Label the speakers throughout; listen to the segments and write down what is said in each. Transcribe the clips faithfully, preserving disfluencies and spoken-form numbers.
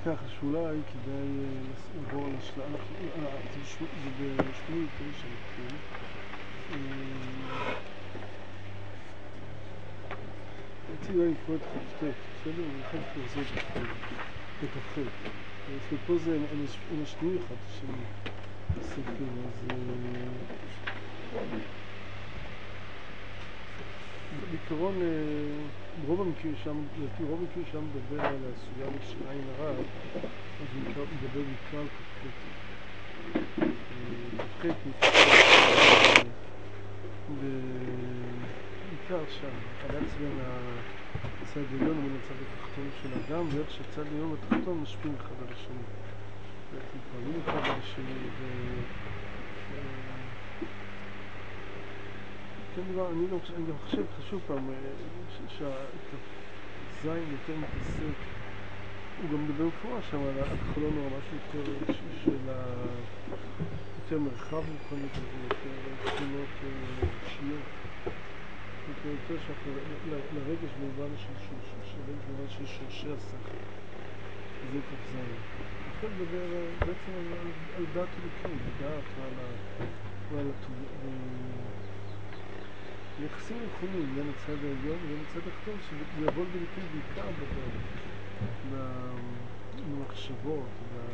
Speaker 1: ככה שאולי כדאי לעבור על השלב, זה ב-שמונים ותשע נתחיל. רציתי אולי לקרוא את כ"ט, בסדר? ואחר כך לחזור את כ"ח. ופה זה אין השנוי אחד של הספר, אז בעיקרון ברוב המקרים שם, לפי רוב המקרים שם מדבר על הסוגיה של עין הרע, אז הוא מדבר בעיקר על כ"ח. כ"ח בעיקר שהחלץ בין הצד העליון ובין הצד התחתון של האדם, ואיך שהצד העליון והתחתון משפיעים אחד על השני. בעצם פועלים אחד על השני, ו... כן דבר, אני גם, אני גם חושב, חשוב פעם, שהכ"ז יותר מתעסק, הוא גם מדבר מפורש שם על החלון או משהו יותר של ה... יותר מרחב רוחני כזה, יותר תכונות אישיות. יותר שייך לרגש במובן של שורשי השכל. זה כ"ז. יכול לדבר בעצם על דעת אלוקים, דעת ועל יחסים נכונים בין הצד העליון ובין הצד התחתון, שזה יבוא בביטוי בעיקר במחשבות,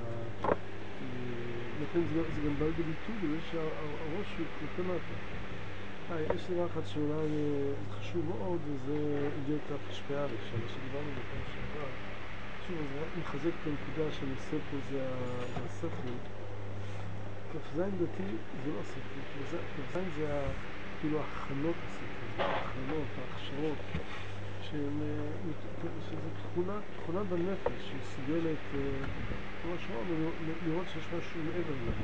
Speaker 1: לכן זה גם בא בביטוי בזה שהראש הוא כלפי מטה. יש דבר אחד שאולי חשוב מאוד, וזה הגיע את ההשפעה לשם, שדיברנו בפעם שעברה. שוב, אז רק מחזק את הנקודה שאני עושה פה, זה השכל. כ"ז דתי זה לא השכל, כ"ז זה כאילו ההכנות השכל, ההכנות, ההכשרות, שזה תכונה, תכונה בנפש, שמסוגלת, כמו שאמרנו, לראות שיש משהו מעבר אליי.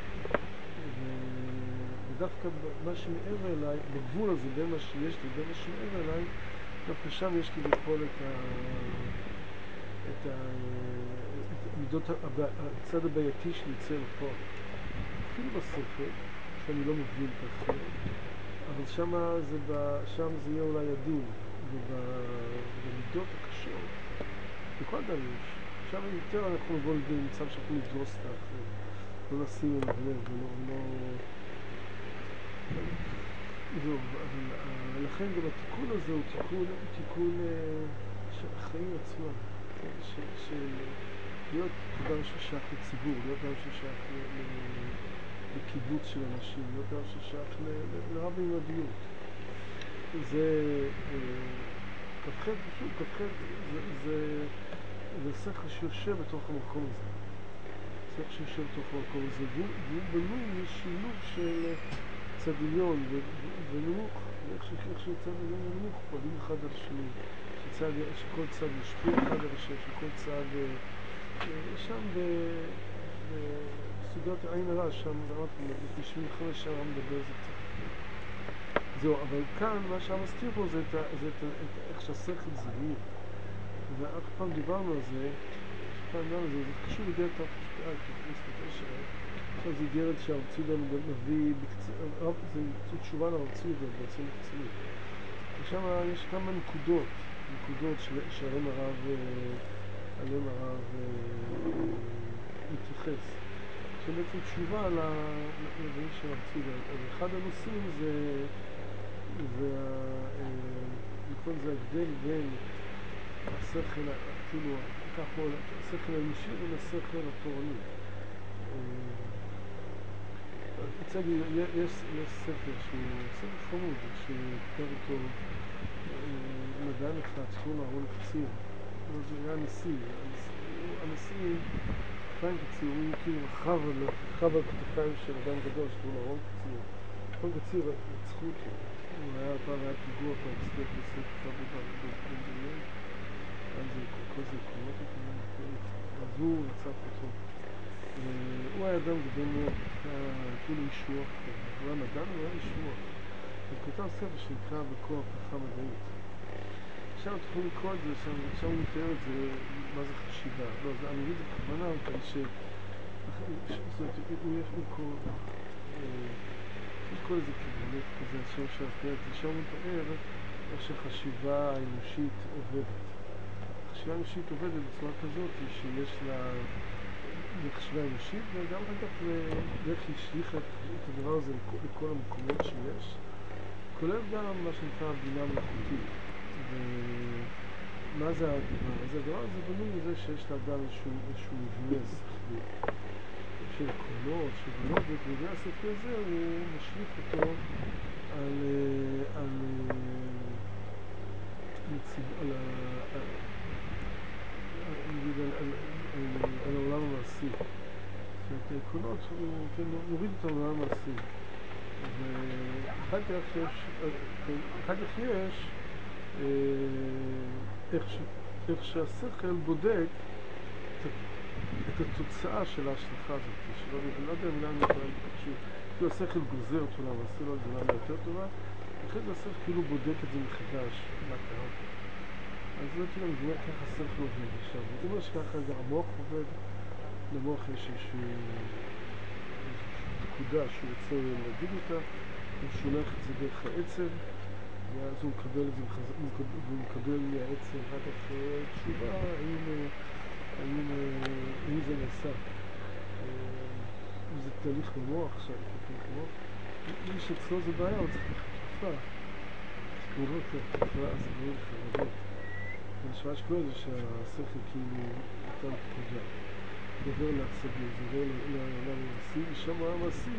Speaker 1: ודווקא מה שמעבר אליי, בגבול הזה, בין מה שיש לי, בין מה שמעבר אליי, דווקא שם יש לי בכל את ה... את המידות, הצד הבעייתי שנצא לפועל. אפילו בספר, שאני לא מבין את החלק, אבל שם זה, שם זה יהיה אולי עדין, ובמידות הקשות, בכל אדם יש. שם יותר אנחנו נבוא לידי מצב שאנחנו נדרוס את האחר, לא נשים אליו לב, ולא... זהו, לכן גם התיקון הזה הוא תיקון, תיקון של החיים עצמם, של להיות אדם ששייך לציבור, להיות אדם ששייך לקיבוץ של אנשים, להיות אדם ששייך לרב מימדיות. זה כ"ח, פשוט כ"ח זה שכל שיושב בתוך המקום הזה. שכל שיושב בתוך המקום הזה, והוא בנוי משילוב של צד עליון ונמוך, ואיך שצד עליון ונמוך פועלים אחד על השני, שכל צד משפיע אחד על השני, שכל צד שם בסוגיות העין הרע, שם בשביל חמש שעה מדבר זה קצת. זהו, אבל כאן מה שהמסתיר פה זה איך שהשכל זהיר, ואף פעם דיברנו על זה, פעם דיברנו על זה, זה קשור לגרת ההפשטה, עכשיו זה גרת שהרצוי לנו מביא, זה תשובה להרצוי בעצם מקצועי. ושם יש כמה נקודות, נקודות שעליהם הרב, עליהם הרב מתייחס. שבעצם תשובה לדברים של הרצוי. אחד הנושאים זה, זה, נכון, זה ההבדל בין השכל, כאילו, ככה, השכל האנושי ולשכל התורני. יש ספר שהוא ספר חמוד שכתב אותו מדען אחד, שקוראים לו אהרון קציר. זה היה הנשיא. הנשיא, חיים קציר, הוא כאילו רכב על כתפיים של אדם גדול שקוראים לו אהרון קציר. אהרון קציר רצחו אותו. הוא היה פעם, היה פיגוע פעם, סטייק לסטייק כתב בבן-גוריון. אז כל זה קוראות אותו, אז הוא רצח אותו. הוא היה אדם גדול מאוד, הוא לא ישוע, הוא היה מדען, הוא היה ישוע. הוא כתב ספר שנקרא בכוח הפיכה מדעית. עכשיו תוכלו לקרוא את זה, עכשיו הוא מתאר את זה, מה זה חשיבה. לא, אני אגיד את הכוונה, כאן ש... הוא יש כל איזה כיוונית כזה, השם של הפרק, ושם הוא מתאר איך שחשיבה האנושית עובדת. חשיבה אנושית עובדת בצורה כזאת שיש לה חשיבה אנושית, וגם אחר כך ואיך השליחה את הדבר הזה לכל המקומות שיש, כולל גם מה שנקרא בינה מלאכותית. ומה זה הדבר הזה? הדבר הזה בנוי מזה שיש לאדם איזשהו, איזשהו מבנה שכלי של עקרונות, של לוגיקה, ובגלל השכלי הזה הוא משליך אותו על, על, על, על, נגיד, על, על, על, על העולם המעשי. זאת אומרת, העקרונות, הוא כן, מוריד אותם לעולם המעשי. ואחר כך יש, אחר כך יש איך, ש, איך שהשכל בודק את התוצאה של ההשלכה הזאת, שלא יודע אם למה נקרא פשוט, כאילו השכל גוזר את עולם, עושה לו את זה למה יותר טובה, אחרי זה השכל כאילו בודק את זה מחדש, מה קרה. אז זה כאילו מבינה ככה השכל עובד. עכשיו, הוא אומר שככה גם המוח עובד, למוח יש איזושהי נקודה שהוא רוצה להגיד אותה, הוא שולח את זה דרך העצב, ואז הוא מקבל את זה, והוא מקבל מהעצב אחר כך תשובה, האם אם זה נעשה, אם זה תהליך במוח, תהליך במוח, מי שאצלו זה בעיה, הוא צריך לחטופה. הוא לא צריך לחטופה, אז זה לא לחרדות. והשוואה שקורה זה שהשכל כאילו נתן פקודה. זה עובר לעצבים, זה עובר לעולם המעשי, ושם העולם המעשי,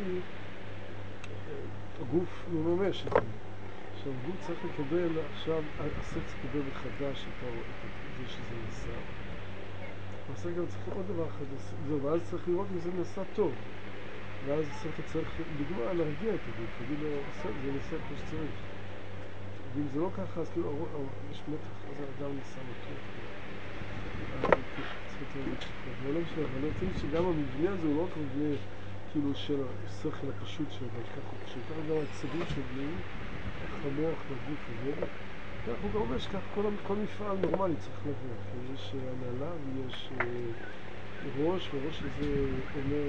Speaker 1: הגוף מממש את זה. עכשיו, הגוף צריך לקבל, עכשיו, השכל צריך לקבל מחדש את זה שזה נעשה. ועשה גם צריך עוד דבר אחד, זהו, ואז צריך לראות אם זה נעשה טוב. ואז צריך, צריך, דוגמה, להרגיע את הגוף, להגיד לו, זה נעשה כמו שצריך. ואם זה לא ככה, אז כאילו, יש מתח, אז האדם נעשה לא טוב. אז צריך יותר להתחכות. אבל לא משנה, אבל אני רוצה להגיד שגם המבנה הזה הוא לא רק מבנה, כאילו, של השכל הפשוט שלו, אבל ככה, שככה גם העצבים שבניים, איך המוח והגוף עובד. הוא גם אומר שכך כל, כל מפעל נורמלי צריך לבוא, יש הנהלה ויש ראש, וראש הזה אומר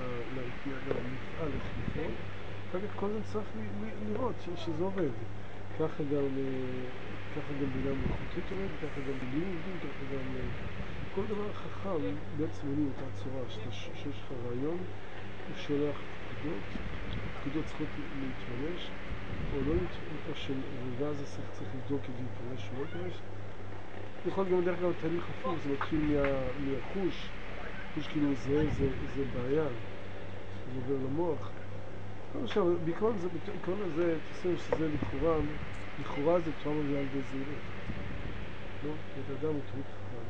Speaker 1: למפעל איך לפעול, אחר כך כל זה צריך לראות שזה עובד. ככה גם, ככה גם בינה מלאכותית עובד, ככה גם בינים עובדים, ככה גם כל דבר חכם בעצם עולים אותה צורה, שיש לך רעיון, הוא שולח פקודות, פקודות צריכות להתממש, או לא להתממש, ואז השכל צריך לבדוק את זה להתממש או לא להתממש. יכול גם דרך כלל תהליך הפוך, זה מתחיל מהחוש, חוש כאילו זה, זה, זה בעיה, זה עובר למוח. עכשיו, בעיקרון זה, בעיקרון הזה, תשימו שזה לכאורה, לכאורה זה תורה מביאה על ידי זהירות. לא? את האדם הוא תמיד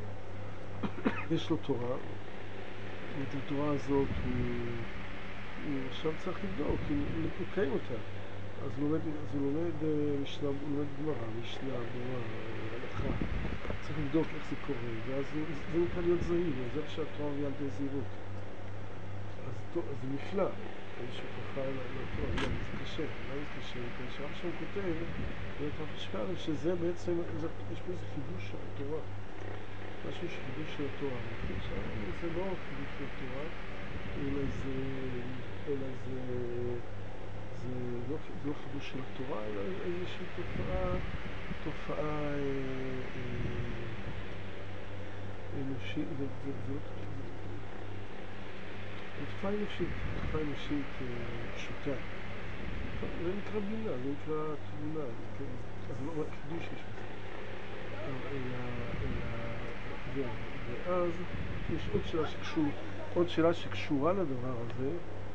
Speaker 1: חכם. יש לו תורה, ואת התורה הזאת הוא, הוא עכשיו צריך לבדוק, הוא לקיים אותה. אז הוא לומד, אז הוא לומד משנה, הוא לומד גמרא, משנה, ברורה, הלכה. צריך לבדוק איך זה קורה, ואז הוא, זה נקרא להיות זהיר, זה שהתורה מביאה על ידי זהירות. אז, אז זה נפלא. איזשהו כוחה לתורה, זה קשה, לא זה קשה, כשאף שם כותב, ואתה חשקר שזה בעצם, יש פה איזה חידוש של התורה, משהו שחידוש של התורה, זה לא חידוש של התורה, אלא זה, אלא זה, זה לא, זה לא חידוש של התורה, אלא איזושהי תופעה, תופעה אנושית, זה לא תופעה אנושית, תופעה אנושית פשוטה. זה נקרא בינה, זה נקרא תבונה, אז זה לא רק חידוש יש בזה. אלא, ואז יש עוד שאלה שקשור, עוד שאלה שקשורה לדבר הזה,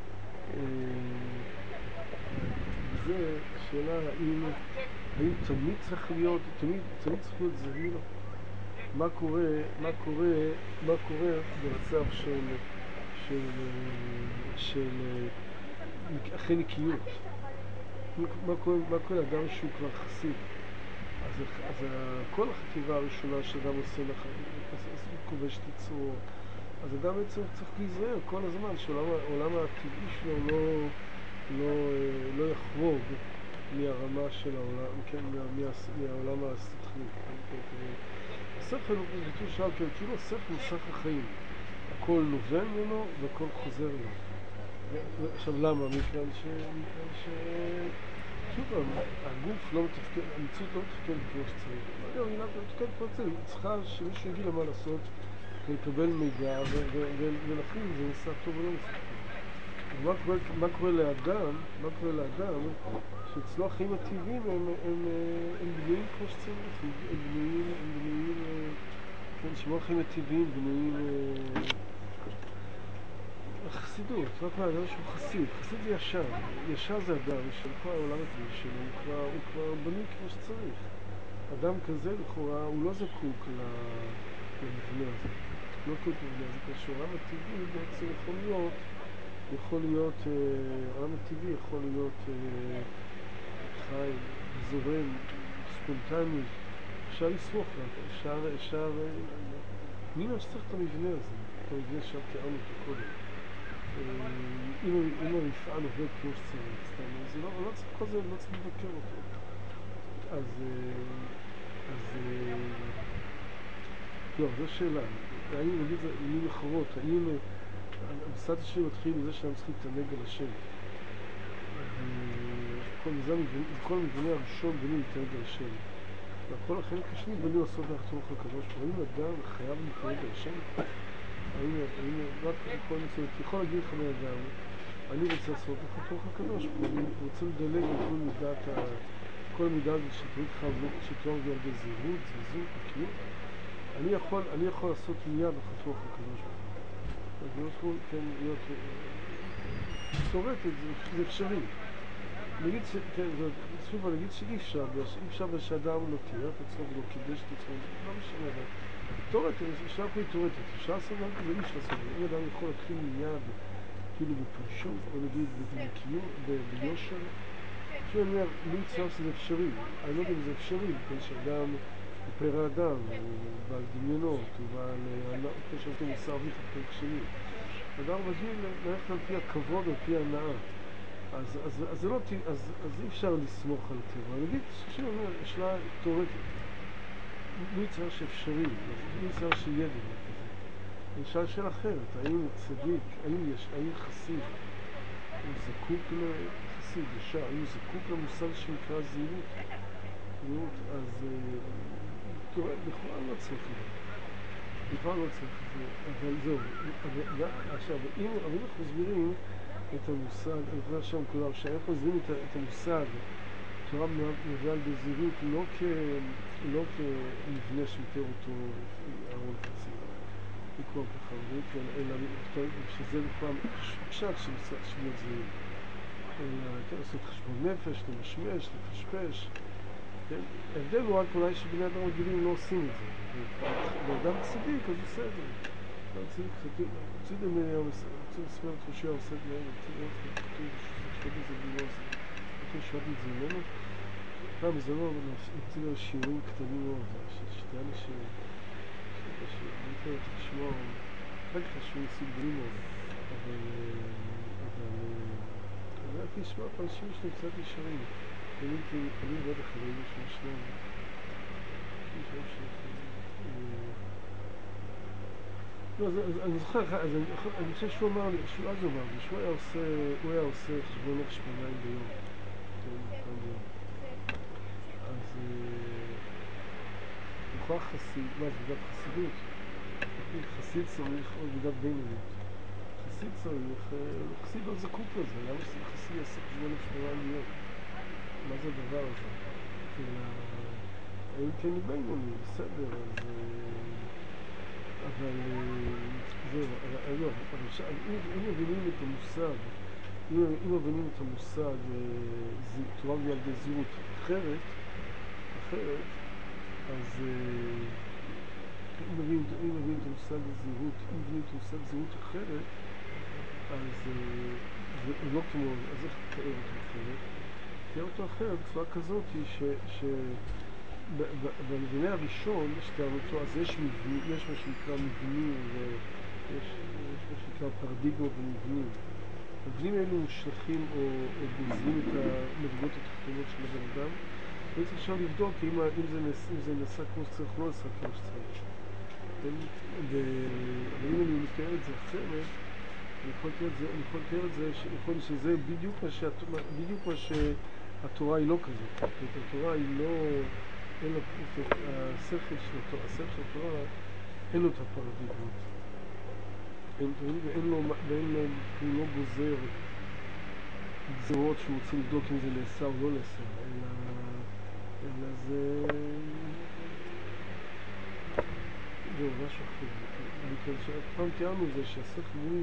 Speaker 1: וזה שאלה האם, האם תמיד צריך להיות, תמיד, תמיד צריך להיות זהיר, מה קורה, מה קורה, מה קורה במצב של של, של אחרי נקיות. מה קורה, מה קורה לאדם שהוא כבר חסיד? אז, אז כל החטיבה הראשונה שאדם עושה לך, אז הוא כובש את יצרו. אז אדם בעצם צריך להיזהר כל הזמן שהעולם הטבעי שלו לא, לא, לא יחרוג מהרמה של העולם, כן, מה, מה, מהעולם השכלי. השכל הוא ביטוי שאל, כאילו השכל הוא סך החיים. הכל נובע ממנו והכל חוזר לו. עכשיו למה? מכאן ש... מכאן ש... שוב פעם, הגוף לא מתפקד, המציאות לא מתפקד כמו שצריך. לא, היא לא מתפקד כמו שצריך, היא צריכה שמישהו יגיד לה מה לעשות ולקבל מידע ולהחליט אם זה נסע טוב או לא נסע טוב. ומה קורה, מה קורה לאדם, מה קורה לאדם, שאצלו החיים הטבעיים הם, הם, הם בנויים כמו שצריך, הם בנויים, הם בנויים, כן, שבו החיים הטבעיים בנויים חסידות, רק מה, אדם שהוא חסיד, חסיד זה ישר, ישר זה אדם של כל העולם הטבעי שלו, הוא כבר, הוא כבר בנוי כמו שצריך. אדם כזה לכאורה, הוא לא זקוק למבנה הזה, לא זקוק למבנה הזה, כאשר העולם הטבעי בעצם יכול להיות, יכול להיות, העולם הטבעי יכול להיות חי, זורם, ספונטני, אפשר לסמוך עליו, אפשר, אפשר, מי מה שצריך את המבנה הזה, את המבנה שאף תיארנו אותו קודם. אם המפעל עובד כמו שצריך, סתם, לא צריך כל זה, לא צריך לבקר אותו. אז, אז, לא, זו שאלה. האם נגיד זה מילים אחרות, האם המסעת שלי מתחיל בזה שאנחנו צריכים להתענג על השם. וכל המבנה הראשון בני להתענג על השם. והכל החלק השני בני לעשות לחתוך הקדוש. האם אדם חייב להתענג על השם? האם, האם, רק כל מצוות, יכול להגיד לך לאדם, אני רוצה לעשות לחתוך הקדוש. אני רוצה לדלג על כל מידת, כל המידה הזאת שתריד חייבות, שתואר זה הרבה זהירות, זזות, עקיות. אני יכול, אני יכול לעשות מיד לחתוך הקדוש. אז לא יכול, כן, להיות תורתית, זה אפשרי. נגיד ש... כן, זאת, שוב, נגיד שאי אפשר, אי אפשר שאדם לא תיאר את עצמו ולא קידש את עצמו, לא משנה, אבל תורתית, אפשר להגיד תורתית, אפשר לעשות גם כזה, אי אפשר לעשות, אם אדם יכול להתחיל מיד, כאילו בפרשות, או נגיד בקיום, ביושר, אפשר אומר, מי יצטרך שזה אפשרי, אני לא יודע אם זה אפשרי, כן, שאדם הוא פרא אדם, הוא בעל דמיונות, הוא בעל, כמו שאומרים, מוסר אביך פרק שני. אדם רגיל ללכת על פי הכבוד, על פי ההנאה. אז, אז, אז, לא, אז, אז אי אפשר לסמוך על הטבע. אני אגיד, שאני אומר, שאלה תיאורטית. מי יצטרך שאפשרי? מי יצטרך שיהיה דבר כזה? אני אשאל שאלה אחרת. האם צדיק, האם יש, האם חסיד, הוא זקוק לחסיד ישר, האם הוא זקוק למושג שנקרא זהירות? זהירות, אז תיאורטית, בכלל לא צריך את זה. בכלל לא צריך את זה, אבל זהו. עכשיו, אם אנחנו מסבירים את המושג, אני חושב שם כולם, שאנחנו מסבירים את המושג תורה מביאה על בזהירות לא כמבנה שמתאר אותו אהרון חציל, לקרוא ככה, אלא שזה כבר פשט של להיות זהיר. אלא לעשות חשבון נפש, למשמש, לפשפש. ההבדל הוא רק אולי שבני אדם רגילים לא עושים את זה. ואדם צדיק, אז עושה את זה. אדם צדיק, צדיק לספר את חושי העושה את זה, כתוב ששווה את זה בלי לא עושה. כתוב שווה את זה ממנו. פעם בזמנו נמצאים לו שיעורים קטנים מאוד, שתהיה לי שהייתי הולך לשמוע, אחר כך שיעורים סוג גדולים מאוד, אבל אני רק לשמוע פה אנשים שלהם קצת נשארים. אני ועוד אחרים שיש להם, לא, אני זוכר, אני חושב שהוא אמר לי, שהוא אז אמר לי, שהוא היה עושה חשבון נפש פעמיים ביום, פעם ביום. אז לכאורה חסיד, מה זה מידת חסידות? חסיד צריך עוד מידת בינונית. חסיד צריך, חסיד לא זקוק לזה, למה חסיד יעשה חשבון נפש פעמיים ביום? מה זה הדבר הזה? אם כן היא בינוני, בסדר, אז... אבל... זהו, לא, אבל אם מבינים את המושג, אם מבינים את המושג תורה מביאה על ידי זהירות אחרת, אחרת, אז... אם מבינים את המושג זהירות, אם מבינים את המושג זהירות אחרת, אז זה לא כמו... אז איך תתאר אותו אחרת? תתאר אותו אחרת בצורה כזאת שבמבנה הראשון שתיארנו אותו, אז יש מה שנקרא מבנים ויש מה שנקרא פרדיגמות ומבנים. המבנים האלו מושלכים או גוזרים את המדרגות התחתונות של הבן אדם, בעצם אפשר לבדוק אם זה נעשה כמו שצריך או לא נעשה כמו שצריך. אבל אם אני מתאר את זה אחרת, אני יכול לתאר את זה, אני יכול לתאר את זה, יכול להיות שזה בדיוק מה ש... בדיוק מה ש... התורה היא לא כזאת. התורה היא לא... אין לו... השכל של התורה, השכל של התורה, אין לו את הפרדיגמות. ואין לו... ואין לו... הוא לא גוזר גזרות שהוא רוצה לבדוק אם זה נעשה או לא נעשה, אלא... אלא זה... זהו, משהו אחר. בגלל שפעם תיארנו זה שהשכל בנוי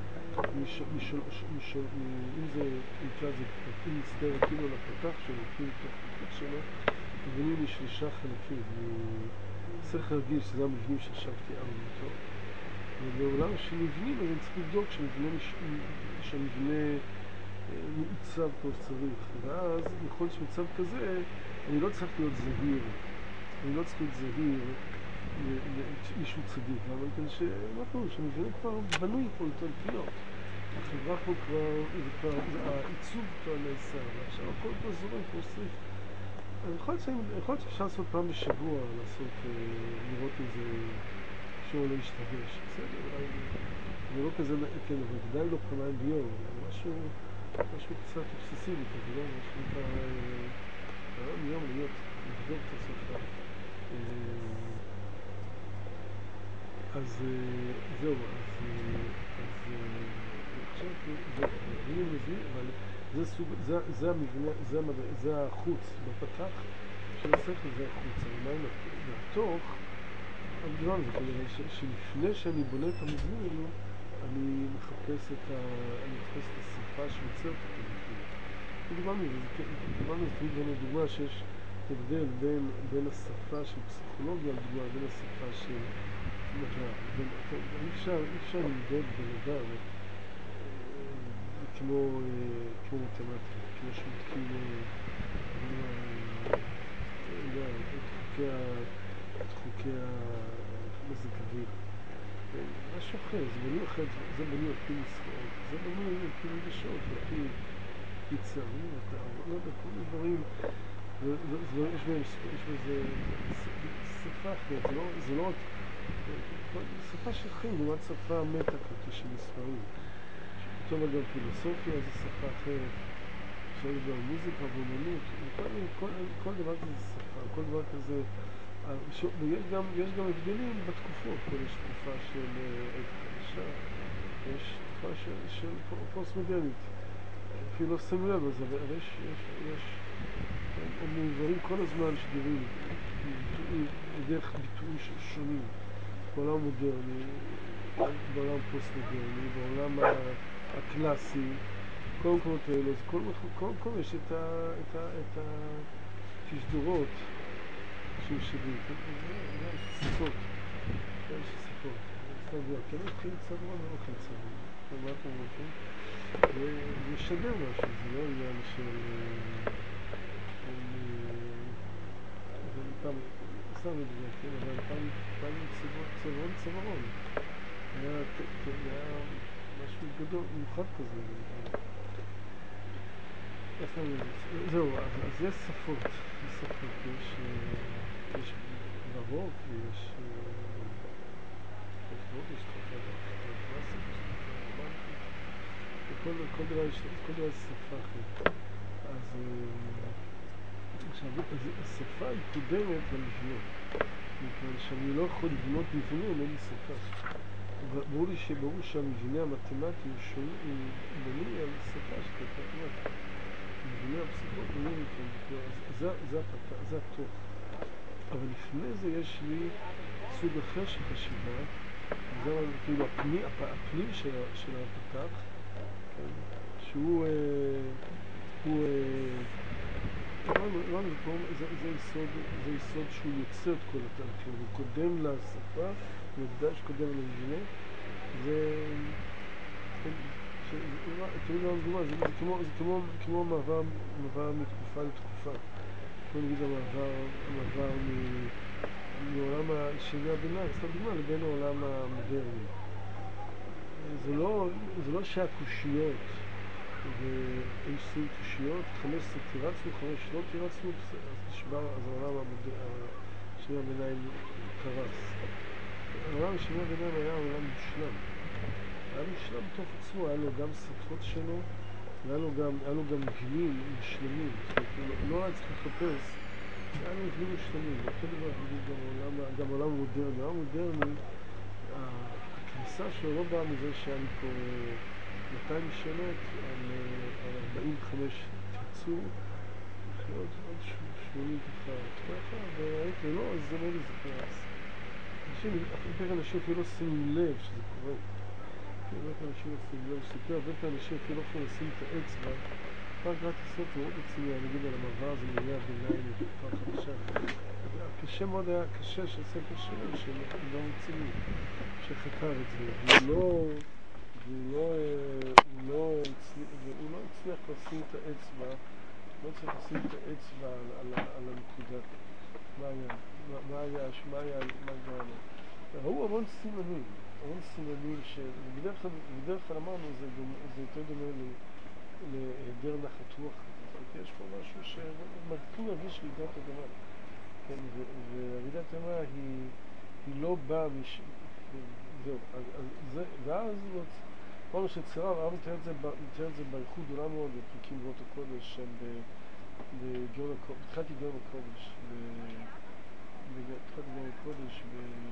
Speaker 1: אם זה נקרא זה פרטים מסדר כאילו על הפתח שלו, כאילו תוך פתח שלו, בנוי משלושה חלקים. שכל רגיל, שזה המבנים שעכשיו תיארנו אותו. ובעולם של מבנים, אז אני צריך לבדוק שהמבנה מעוצב כמו שצריך. ואז, יכול להיות שמצב כזה, אני לא צריך להיות זהיר. אני לא צריך להיות זהיר מישהו צדיק, אבל כדי שמה פירוש, המבנה כבר בנוי פה לתלפיות. החברה פה כבר, זה כבר, העיצוב כבר נעשה, ועכשיו הכל כבר זורם כמו שצריך. יכול להיות שאפשר לעשות פעם בשבוע, לעשות, לראות איזה שהוא לא ישתבש, בסדר, אולי זה לא כזה, כן, אבל ודאי לא פעמיים ביום, זה משהו, משהו קצת אובססיבי כזה, לא? משהו נקרא, פעם ביום להיות, לבדוק את השפה. אז זהו, אז עכשיו, אני מבין, אבל זה סוג, זה המבנה, זה החוץ, בפתח של השכל זה החוץ, אבל מה מהתוך, הדבר הזה כנראה שלפני שאני בונה את המבנים האלו, אני מחפש את השפה שיוצרת את המבנים. דיברנו על זה, דיברנו על זה, דיברנו דוגמה שיש הבדל בין השפה של פסיכולוגיה, לדוגמה, בין השפה של מדע. אי אפשר למדוד בן אדם כמו מתמטיקה, כמו שמתקים את חוקי המזג אוויר. משהו אחר, זה בנוי אחר, זה בנוי על פי נוסחאות, זה בנוי על פי רגשות, על פי צערים, לא יודע, כל מיני דברים, יש בזה שפה אחרת, זה לא רק שפה של חיים, לעומת שפה מטה כזאת של מספרים. פתאום גם פילוסופיה זה שפה אחרת, אפשר לדבר על מוזיקה ואומנות, כל דבר כזה שפה, כל דבר כזה, ויש גם הבדלים בתקופות, יש תקופה של עת חדשה, יש תקופה של פוסט-מודרנית, אפילו לא שמים לב לזה, אבל יש מעוברים כל הזמן שדירים, דרך ביטויים שונים, בעולם מודרני, בעולם פוסט-מודרני, בעולם הקלאסי, כל המקומות האלו, אז כל מקום יש את התשדורות של שדים, זה שפות, יש שפות, סבבה, כן הולכים צבוע, לא הולכים צבוע, ומה אתם רוצים? זה משדר משהו, זה לא עניין של... פעם, סתם לדבר, כן, אבל פעם צווארון צווארון, היה משהו גדול, מיוחד כזה. זהו, אז יש שפות, יש שפות, יש ברוק ויש ברוק, יש תחילת הקלאסית, יש תחילת הרומנטית, כל דבר יש שפה אחרת. אז עכשיו, השפה היא קודמת למבנה, מכיוון שאני לא יכול לבנות מבנה אם אין לי שפה. ברור לי שברור שהמבנה המתמטי הוא בנוי על שפה של מתמטיקה. מבנה הפסיכות בנוי על זה התוך. אבל לפני זה יש לי סוג אחר של חשיבה, זה כאילו הפנים של הפתח, שהוא זה יסוד שהוא יוצר את כל התהליכים, הוא קודם לשפה, מקדש קודם למבנה, זה כמו מעבר מתקופה לתקופה, כמו נגיד המעבר מעולם של הביניים, סתם דוגמה, לבין העולם המודרני. זה לא שהקושיות ויש סוג קושיות, חמש עשרה תירצנו, חמש לא תירצנו, אז נשבר, אז העולם של הביניים קרס. העולם של הביניים היה עולם מושלם. היה מושלם בתוך עצמו, היה לו גם שפות שלו, והיה לו גם, היה לו גם גלים משלמים, זאת אומרת, הוא לא היה צריך לחפש, היה לו גלים משלמים, ואותו דבר גם העולם, גם העולם המודרני, העולם המודרני, הכניסה שלו לא באה מזה שהיה לי פה מאתיים שנות על ארבעים וחמש תרצו, עוד שמונים ככה, ככה, והייתי, לא, אז זה לא נזכר. אנשים, הרבה אנשים אפילו לא שימו לב שזה קורה. הרבה אנשים לא שימו לב, סיפר, הרבה אנשים אפילו לא יכולים לשים את האצבע. פעם קראתי ספר מאוד רציני, אני אגיד על המעבר הזה מימי הביניים לתקופה חדשה. קשה מאוד היה, קשה של ספר שלם, שהם לא רציני, שחקר את זה, והוא לא, והוא לא, הוא לא הצליח, והוא לא הצליח לשים את האצבע, לא צריך לשים את האצבע על, על, על הנקודה. מה היה? מה, מה היה? מה היה? מה גרם לו? ראו המון סימנים, המון סימנים שבדרך כלל, בדרך כלל אמרנו, זה, זה יותר דומה להיעדר נחת רוח. יש פה משהו שמתחיל להרגיש רעידת אדמה. כן, ורעידת אדמה היא, היא לא באה מש... זהו, אז, אז זה, ואז כל מה שצירה, הרב מתאר את זה, מתאר את זה באיחוד גדולה מאוד, בפרקים גאונות הקודש, שם בגאון הקודש, התחלתי גאון הקודש, התחלתי גאון הקודש,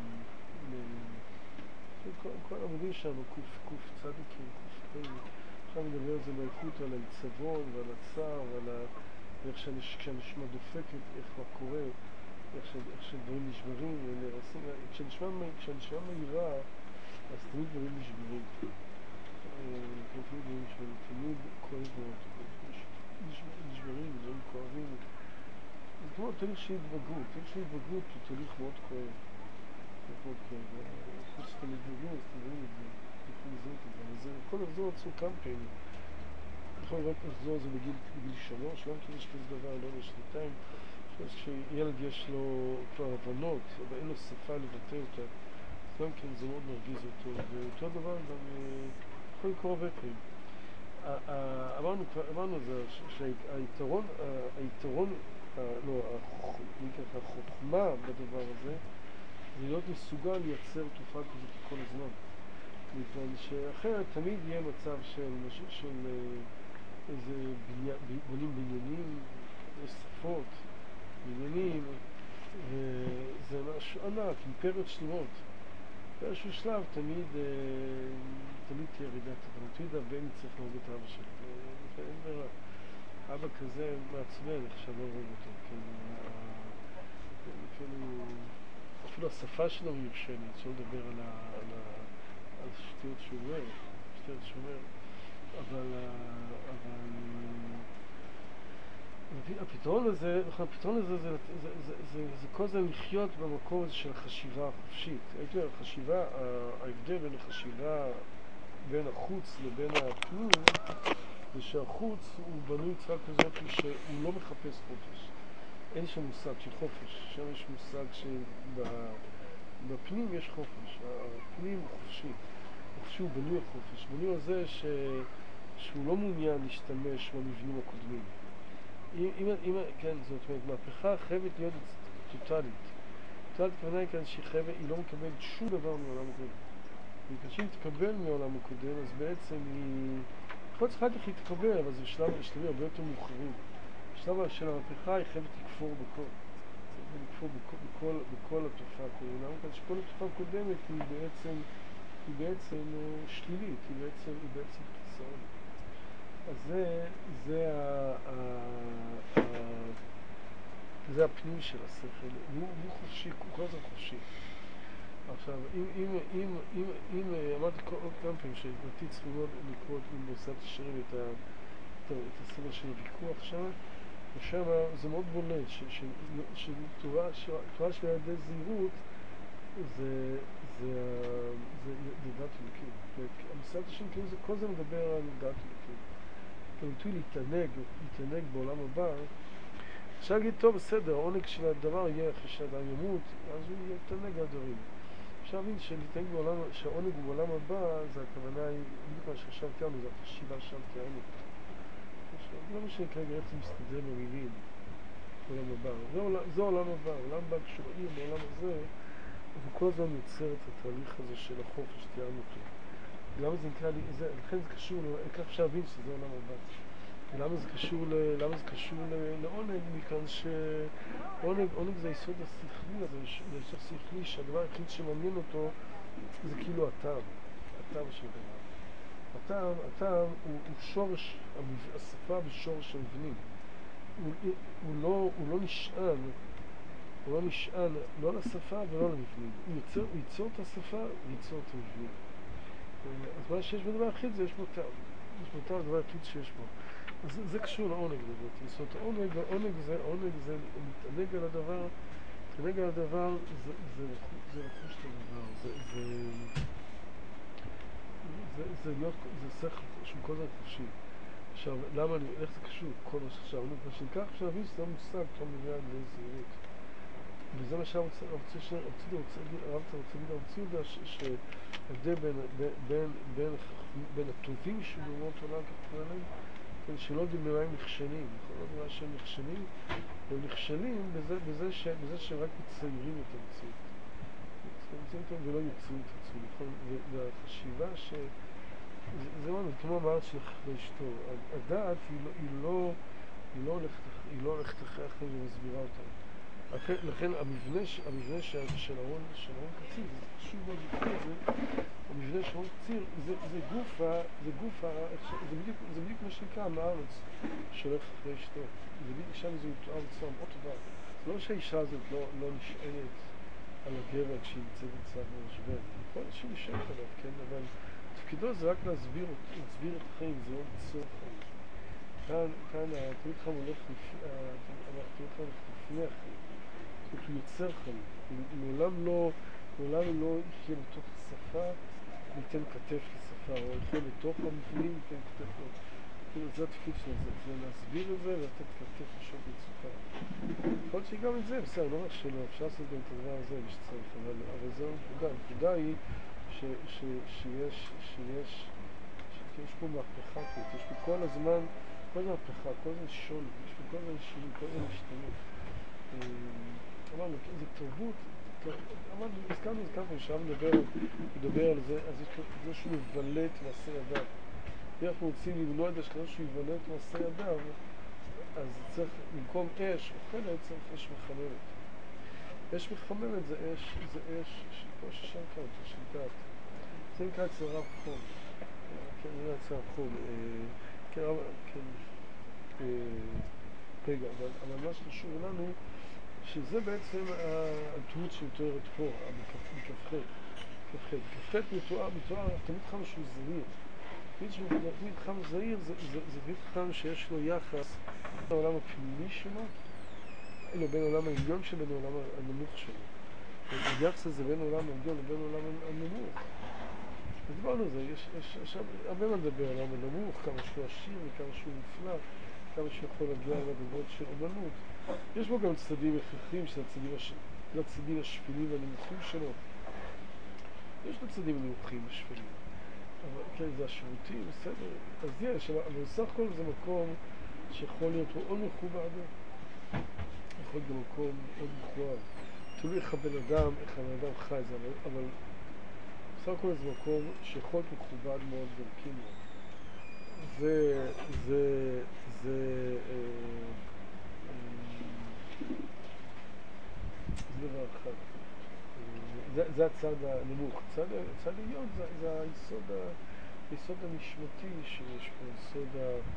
Speaker 1: כל העמודים שלנו, קוף צדיקים, קוף פי, עכשיו מדבר על זה באיכות, על העיצבון ועל הצער, ועל איך כשהנשמה דופקת, איך מה קורה, איך שדברים נשברים ונרסים, כשהנשמה מהירה, אז תמיד דברים נשברים. תמיד דברים נשברים, תמיד כואב מאוד, נשברים, דברים כואבים. זה כמו תהליך של התבגרות, תהליך של התבגרות הוא תהליך מאוד כואב. מאוד כואב, חוץ תמיד דברים, אז תמיד את זה, יכולים לזרות את זה, אבל זה יכול לחזור עצמו כמה פעמים. יכול רק לחזור את זה בגיל שלוש, לא כי יש כזה דבר, לא בשנתיים. אז כשילד יש לו כבר הבנות, אבל אין לו שפה לבטא אותה, אז גם כן זה מאוד מרגיז אותו, ואותו דבר גם יכול לקרוא הרבה פעמים. אמרנו כבר, אמרנו זה, שהיתרון, היתרון, לא, החוכמה בדבר הזה, זה להיות מסוגל לייצר תופעה כזאת כל הזמן. מכיוון שאחרת תמיד יהיה מצב של, של איזה בונים בניינים, יש שפות, בניינים, וזה משהו ענק, אימפריות שלמות. באיזשהו שלב תמיד, תמיד תהיה רעידת אדמה, תמיד הבן צריך להרוג את אבא שלו. אין ברירה. אבא כזה מעצבן, עכשיו לא רואים אותו. כאילו, אפילו השפה שלו מיושנת, שלא לדבר על השטויות שהוא אומר, שטויות שהוא אומר, אבל, אבל הפתרון הזה, הפתרון הזה זה, זה, זה, זה, זה, זה כל זה לחיות במקום הזה של החשיבה החופשית. הייתי אומר, החשיבה, ההבדל בין החשיבה, בין החוץ לבין הפנים, זה שהחוץ הוא בנוי צורה כזאת שהוא לא מחפש חופש. אין שם מושג של חופש, שם יש מושג שבפנים יש חופש, הפנים הוא חופשי. חופשי הוא בנוי החופש, בנוי על זה ש... שהוא לא מעוניין להשתמש במבנים הקודמים. אם, אם, אם, כן, זאת אומרת, מהפכה חייבת להיות טוטלית. טוטלית כוונה היא כאן שהיא חייבת, היא לא מקבלת שום דבר מעולם הקודם. וכשהיא תקבל מעולם הקודם, אז בעצם היא... יכול להיות אחר כך היא תקבל, אבל זה בשלב השלבים הרבה יותר מאוחרים. בשלב של המהפכה היא חייבת לקפור בכל. חייבת לקפור בכל, בכל, בכל התופעה הקודמת. למה כאן שכל התופעה הקודמת היא בעצם, היא בעצם שלילית, היא בעצם, היא בעצם חיסרון. אז זה, זה ה... ה, ה זה הפנים של השכל, הוא, הוא חופשי, הוא כל הזמן חופשי. עכשיו, אם, אם, אם, אם, אם, אמרתי עוד כמה פעמים שנתי צריכים מאוד לקרוא במוסד השירים את, את הסדר של הוויכוח שם, ושם זה מאוד בולט, שתורה של ידי זהירות זה, זה, זה, זה דת אלוקים. המוסד השירים זה כל זה מדבר על דת אלוקים. הביטוי להתענג, להתענג בעולם הבא, אפשר להגיד, טוב, בסדר, העונג של הדבר יהיה אחרי שאדם ימות, אז הוא יתענג על הדברים. אפשר להבין שלהתענג בעולם, שהעונג הוא בעולם הבא, זה הכוונה היא, בדיוק מה שעכשיו תיארנו, זה החשיבה שם תיארנו. לא משנה כרגע איך זה מסתדר במילים, בעולם הבא. זה, זה העולם הבא, העולם הבא כשרואים בעולם הזה, הוא כל הזמן יוצר את התהליך הזה של החופש, תיארנו אותו. למה זה נקרא לי, זה, לכן זה קשור, כך אפשר להבין שזה עולם הבא. ולמה זה קשור, ל, למה זה קשור ל, לעונג? מכאן שעונג, עונג זה היסוד השכלי הזה, זה היסוד השכלי שהדבר היחיד שמעניין אותו זה כאילו הטעם, הטעם של דבר. הטעם, הטעם הוא, הוא שורש, השפה בשורש המבנים. הוא, הוא, לא, הוא לא נשען, הוא לא נשען לא לשפה ולא למבנים. הוא יוצר, הוא ייצור את השפה, הוא ייצור את המבנים. אז מה שיש בדבר היחיד זה יש בו טעם. יש בו טעם, הדבר היחיד שיש בו. אז זה קשור לעונג לדעתי. זאת אומרת, העונג, העונג זה, העונג זה להתענג על הדבר, להתענג על הדבר זה, זה, זה לחוש את הדבר, זה, זה, זה, זה להיות, זה שכל שהוא כל הזמן חופשי. עכשיו, למה אני, איך זה קשור? כל מה שעכשיו, אני מה שנקרא, עכשיו להבין שזה מושג, תום מביאה גלי זהירות. וזה מה שהרב רוצה להגיד, הרב יודע שההבדל בין הטובים של אומות עולם ככה עליהם, שלא יודעים במה הם נכשלים, לא יודעים מה שהם נכשלים, והם נכשלים בזה שרק מציירים את המציאות. מציירים אותם ולא יוצרים את עצמם, נכון? והחשיבה ש... זה מאוד, כמו אמרת של אשתו, הדעת היא לא הולכת אחרי אחרי ומסבירה אותם. לכן המבנה של אהרון קציר, זה חשוב מאוד לקרוא את זה, המבנה של אהרון קציר זה גוף, זה בדיוק מה שנקרא המארץ שהולך אחרי אשתו. שם זה יתואר בצורה מאוד טובה. זה לא שהאישה הזאת לא נשענת על הגבר כשהיא נמצאת בצד במשבר. כל שהיא נשענת עליו, כן? אבל תפקידו זה רק להסביר את החיים, זה לא ליצור חיים. כאן התלמיד חכם הולך לפני החיים. הוא יוצר חיים, מעולם לא, מעולם לא יחיה בתוך השפה, ניתן כתף לשפה, או יחיה בתוך המבנים, ניתן כתף לו. זה התפקיד שלו, זה להסביר את זה ולתת כתף לשעות מצופה. יכול להיות שגם את זה, בסדר, לא רק שלא, אפשר לעשות גם את הדבר הזה, מי שצריך, אבל זו הנקודה. הנקודה היא שיש פה מהפכה, יש פה כל הזמן, כל הזמן מהפכה, כל הזמן שוני, יש פה כל הזמן שינוי, כל הזמן השתנות. אמרנו, זה תרבות, אמרנו, הזכרנו, הזכרנו, שהרב מדבר על זה, אז יש זה שהוא מבלה את מעשה ידיו. אם אנחנו רוצים למנוע את זה שכזה שהוא יבלה את מעשה ידיו, אז צריך, במקום אש אוכלת, צריך אש מחממת. אש מחממת זה אש, זה אש, כמו ששם כאן, של דעת. זה נקרא אצל רב חום. כן, נראה אצל רב חום. כן, כן, רגע, אבל מה שחשוב לנו, שזה בעצם הדמות שמתוארת פה, בכ"ח. בכ"ח מתואר, מתואר תלמיד חכם שהוא זהיר. תלמיד חכם זהיר זה תלמיד חכם שיש לו יחס בין העולם הפנימי שלו, בין העולם העליון שלו לבין העולם הנמוך שלו. היחס הזה בין העולם העליון לבין העולם הנמוך. אז דיברנו על זה, יש עכשיו הרבה מה לדבר על העולם הנמוך, כמה שהוא עשיר וכמה שהוא נפלא, כמה שיכול להגיע לדרגות של אומנות. יש בו גם צדדים הכרחיים של הצדדים, הש... הצדדים השפלים והנמוכים שלו. יש לו צדדים נמוכים ושפלים. אבל כן, זה השירותים, בסדר. אז יש, אבל בסך הכל זה מקום שיכול להיות או מכובד, יכול להיות גם מקום מאוד מכוער. תלוי איך הבן אדם, איך הבן אדם חי זה, אבל, אבל בסך הכל זה מקום שיכול להיות מכובד מאוד וערכי מאוד. זה, זה, זה, אה, זה דבר אחד. זה, זה הצד הנמוך. הצד, הצד העליון זה, זה היסוד, היסוד הנשמתי שיש פה, היסוד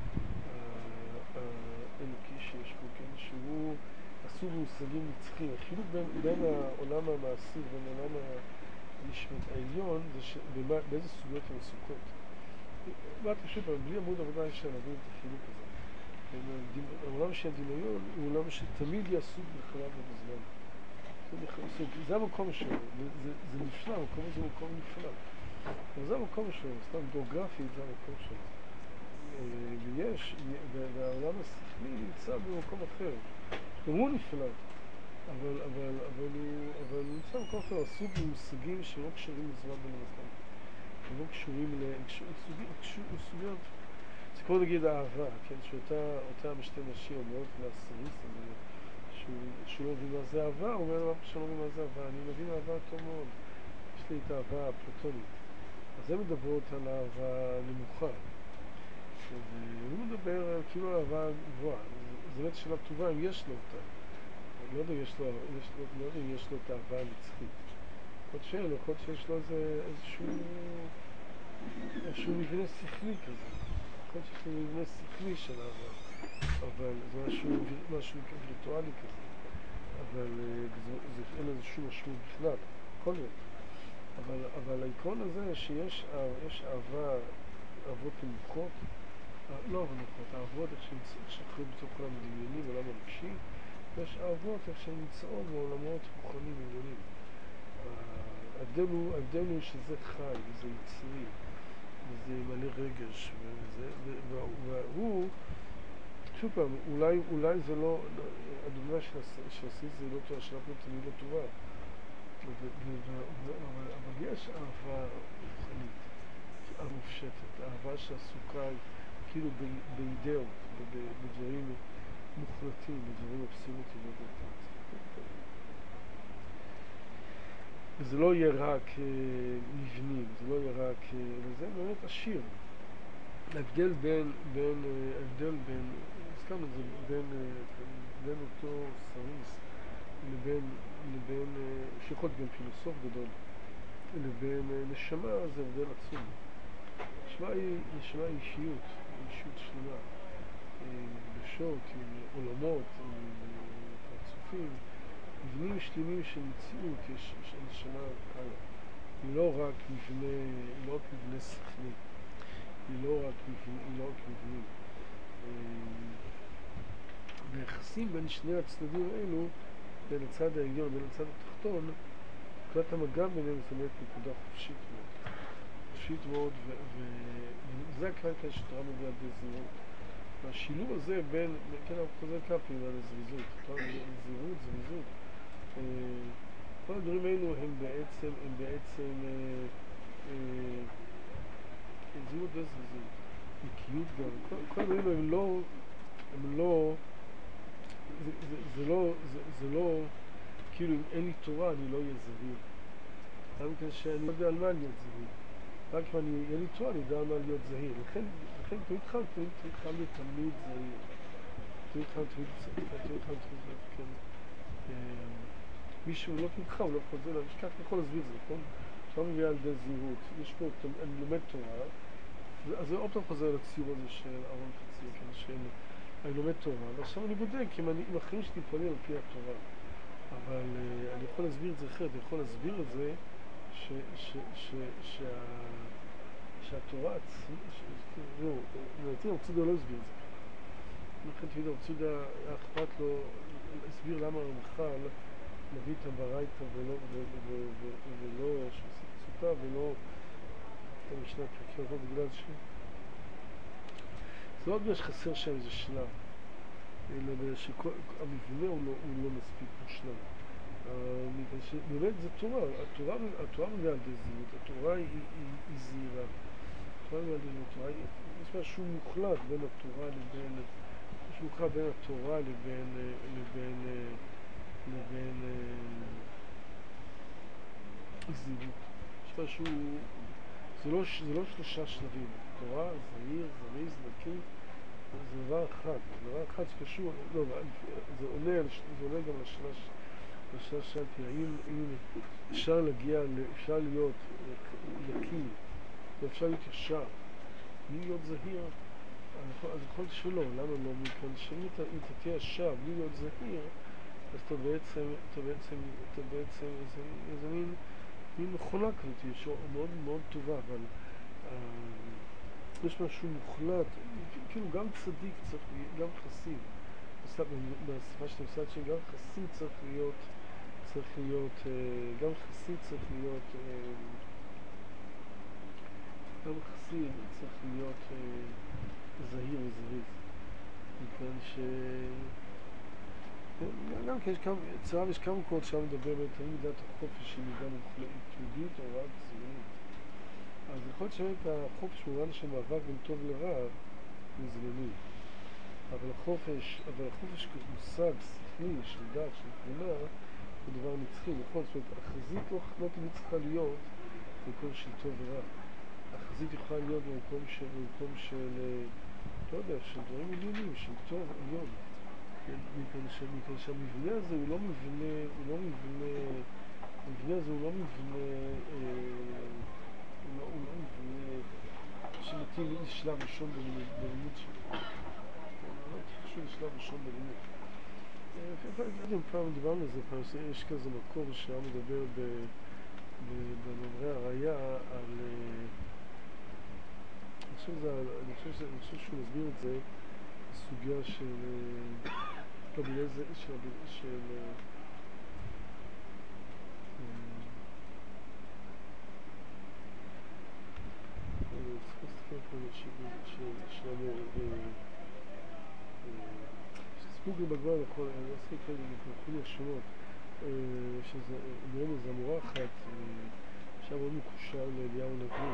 Speaker 1: האלוקי שיש פה, כן? שהוא עשו במושגים נצחיים. החילוק בין, בין העולם המעשי ובין העולם הנשמת העליון זה שבאיזה סוגיות הן עסוקות. אמרתי פשוט, אבל בלי עמוד עבודה אפשר להבין את החילוק הזה. העולם של הדמיון הוא עולם שתמיד יעסוק בחלל ובזמן. זה המקום שלו, זה, זה נפלא, המקום הזה הוא מקום נפלא. אבל זה המקום שלו, סתם גיאוגרפית זה המקום שלו. ויש, והעולם השכלי נמצא במקום אחר. הוא נפלא, אבל, אבל, אבל, הוא, אבל הוא נמצא במקום אחר, הוא עסוק במושגים שלא קשרים לזמן ולמקום. הם לא קשורים לסוגיות, זה כמו נגיד האהבה, כן? שאותה משתה נשים אומרות להסריס, שהוא לא מבין מה זה אהבה, הוא אומר לו שאני לא מבין מה זה אהבה, אני מבין אהבה טוב מאוד. יש לי את האהבה הפלטונית. אז הן מדברות על אהבה נמוכה, והוא מדבר על כאילו אהבה גבוהה. זו באמת שאלה טובה אם יש לו אותה. אני לא יודע אם יש לו, יש לו, לא יודע אם יש לו את האהבה הנצחית. יכול שאין לו, יכול שיש לו איזה, איזשהו, איזשהו מבנה שכלי כזה. יכול שיש לו מבנה שכלי של אהבה, אבל זה משהו, משהו וירטואלי כזה. אבל זה, זה, אין לזה שום משמעות בכלל, יכול להיות. אבל, אבל העיקרון הזה שיש יש אהבה, אהבות נמוכות, לא אהבות נמוכות, אהבות איך שחיות בתוך עולם דמיוני ועולם הרגשי, ויש אהבות איך שהן נמצאות בעולמות רוחניים עליונים. ההבדל הוא, ההבדל הוא שזה חי, וזה יצרי, וזה מלא רגש, וזה, והוא, שוב פעם, אולי, אולי זה לא, הדוגמה שעשית זה לא טובה, שאנחנו תמיד לא טובה, אבל יש אהבה רוחנית, אהבה מופשטת, אהבה שעסוקה כאילו באידאות, בדברים מוחלטים, בדברים אבסולוטיים, וזה לא יהיה רק מבנים, זה לא יהיה רק, וזה באמת עשיר. ההבדל בין, בין, ההבדל בין, הזכרנו את זה, בין, בין אותו סריס לבין, לבין, שיכול להיות גם פילוסוף גדול, לבין נשמה, זה הבדל עצום. נשמה היא, נשמה היא אישיות, אישיות שלמה, עם רגשות, עם עולמות, עם פרצופים, מבנים שלמים של מציאות, יש, יש נשמה חיה. היא לא רק מבנה, היא לא רק מבנה שכלי. היא לא רק מבנים, היא לא רק מבנים. ביחסים בין שני הצדדים האלו, בין הצד העליון ובין הצד התחתון, נקודת המגע ביניהם זה באמת נקודה חופשית מאוד. חופשית מאוד, וזה הכלל כאן שתורה מביאה בזהירות. והשילוב הזה בין, כן, אנחנו חוזר כמה פעמים על הזריזות, זהירות, זריזות. כל הדברים האלו הם בעצם, הם בעצם, זהירות וזריזות. נקיות גם, כל, כל הדברים הם לא, הם לא, זה, זה, זה לא, זה, זה לא, כאילו אם אין לי תורה אני לא אהיה זהיר. גם כן שאני לא יודע על מה להיות זהיר. רק אם אני, אין לי תורה אני יודע על מה להיות זהיר. לכן, לכן תמיד חם, תמיד תמיד חם לי תמיד זהיר. תמיד חם, תמיד תמיד חם, תמיד חם, כן. מישהו לא תמיד חם, לא יכול זה, לא, כך יכול להסביר זה, נכון? עכשיו מביאה על ידי זהירות. יש פה, אני לומד תורה, אז זה עוד פעם חוזר לציור הזה של ארון חצי, כן, של אני לומד תורה, ועכשיו אני בודק אם, אני, אם החיים שלי פועלים על פי התורה. אבל uh, אני יכול להסביר את זה אחרת, אני יכול להסביר את זה ש, ש, ש, שה, שהתורה עצמה, זהו, נתחיל הרצודה לא הסביר את זה. לכן תמיד הרצודה היה אכפת לו להסביר למה הרמח"ל מביא את הברייתא ולא, ולא, פסוקה ולא את המשנה פרקי אבות בגלל ש... זה לא בגלל שחסר שם איזה שלב, אלא בגלל שהמבנה הוא לא, הוא לא מספיק מושלם. באמת זה תורה, התורה, התורה מביאה על ידי זהירות, התורה היא, היא, היא זהירה. התורה מביאה על ידי זהירות, יש משהו מוחלט בין התורה לבין, משהו מוחלט בין התורה לבין, לבין, לבין זהירות. יש משהו, זה לא, זה לא שלושה שלבים, תורה, זהיר, זריז, נקי, זה דבר אחד, זה דבר אחד שקשור, לא, זה עונה, זה עונה גם לשאלה לשאלה שאלתי, האם, האם אפשר להגיע, אפשר להיות נקי, ואפשר להיות ישר, בלי להיות זהיר, אז יכול להיות שלא, למה לא? מכאן שאם אתה תהיה ישר, בלי להיות זהיר, אז אתה בעצם, אתה בעצם, אתה בעצם, איזה, איזה מין, מין מכונה כזאת, יש מאוד מאוד טובה, אבל אה, יש משהו מוחלט, כאילו גם צדיק צריך, גם חסיד, בשפה של המסעד שגם חסיד צריך להיות, צריך להיות, גם חסיד צריך להיות, גם חסיד צריך להיות זהיר וזריז, מכאן ש... גם כי יש כמה, אצלם יש כמה מקומות שם מדבר על מידת החופש שהיא מידה מוחלטת, תמידית או רק זהירות. אז יכול להיות שבאמת החופש מובן של מאבק בין טוב לרע הוא זמני. אבל החופש, אבל החופש כמושג שכלי של דעת, של תבונה, הוא דבר נצחי, נכון? זאת אומרת, החזית לא, לא תמיד צריכה להיות מקום של טוב ורע. חזית יכולה להיות במקום של, במקום של, לא יודע, של דברים עליונים, של טוב עליון. מכאן שהמבנה הזה הוא לא מבנה, הוא לא מבנה, המבנה הזה הוא לא מבנה, הוא לא מבנה שמתאים לשלב ראשון בלימוד שלו. הוא לא חשוב לשלב ראשון בלימוד. פעם דיברנו על זה, פעם יש כזה מקור שהיה מדבר במאמרי הראייה על, אני חושב שהוא מסביר את זה, הסוגיה של רבי אליעזר, של צריך להסתכל פה של ספוגר בגמרא, אני לא עושה כאלה חוליות שונות, שזה נראה איזה אמורה אחת, שם מאוד מקושר לאליהו הנביא.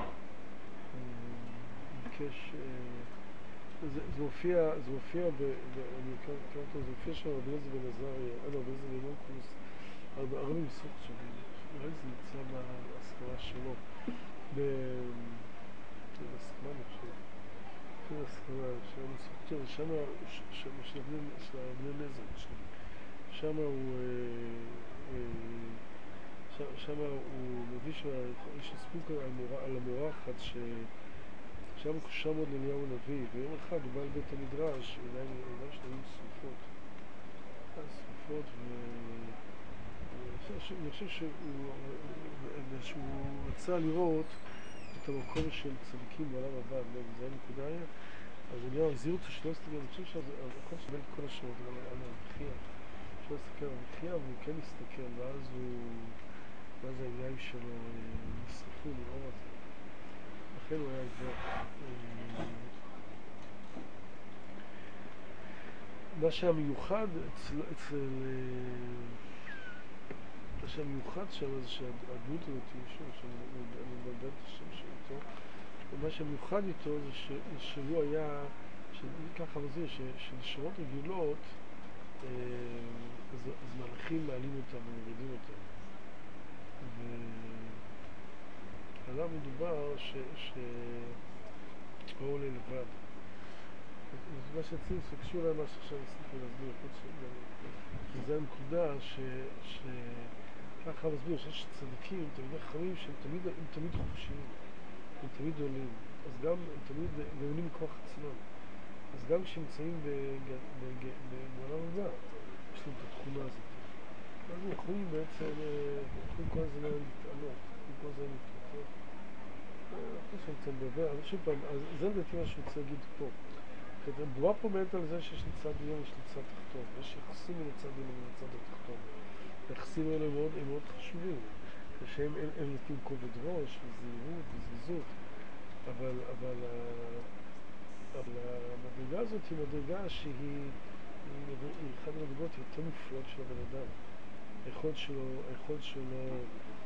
Speaker 1: ביקש, זה מופיע, זה מופיע, אני אקרא אותו, זה מופיע שם רבי אליעזר בן עזריה, לא, רבי אליעזר בן מרקוס, הרבה מסוג שונים, נראה לי זה נמצא בהסכמה שלו, בהסכמה אני חושב, בהסכמה, שם, של רבי אליעזר, שם הוא, שם הוא מביא שיש ספוק על המורה אחת שהיה מקושר מאוד לאליהו הנביא, ויום אחד הוא בא אל בית המדרש, עיניים שלהם שרופות, שרופות, ואני חושב שהוא רצה לראות את המקום של צדיקים בעולם הבא, זה הנקודה היה, אז אליהו הזהיר אותו שלא יסתכל, אני חושב שהמקום שבין כל השעות על הבכייה, שלא יסתכל על הבכייה, והוא כן יסתכל, ואז הוא, ואז העיניים שלו נשרפו לראות. לכן הוא היה עיוור. מה שהמיוחד אצל, אצל, מה שהמיוחד שם זה שהדמות הזאת, שאני מדבר את השם שלו, ומה שהמיוחד איתו זה ש, שהוא היה, ככה מזהיר, שנשמות רגילות, אז, אז מלאכים מעלים אותם ומורידים אותם. ועליו מדובר שהוא עולה לבד. מה שצריך, זה קשור להם מה שעכשיו עשיתי להסביר, וזה הנקודה שככה מסביר, שיש צדיקים, תלמידי חכמים, שהם תמיד, תמיד חופשיים, הם תמיד עולים, אז גם הם תמיד עולים מכוח עצמם. אז גם כשנמצאים בעולם הבא, יש להם את התכונה הזאת. אז הם יכולים בעצם, יכולים כל הזמן להתעלות, יכולים כל הזמן להתפתח. אחרי שאני רוצה לדבר, אבל שוב פעם, זה לדעתי מה שאני רוצה להגיד פה. מדובר פה באמת על זה שיש לי צד עליון ויש לי צד תחתון. יש יחסים בין הצד עליון ולצד התחתון. היחסים האלה מאוד, הם מאוד חשובים. שהם הם נותנים כובד ראש וזהירות וזריזות. אבל, אבל, אבל המדרגה הזאת היא מדרגה שהיא אחת המדרגות יותר מופלאות של הבן אדם. היכולת שלו, היכולת שלו,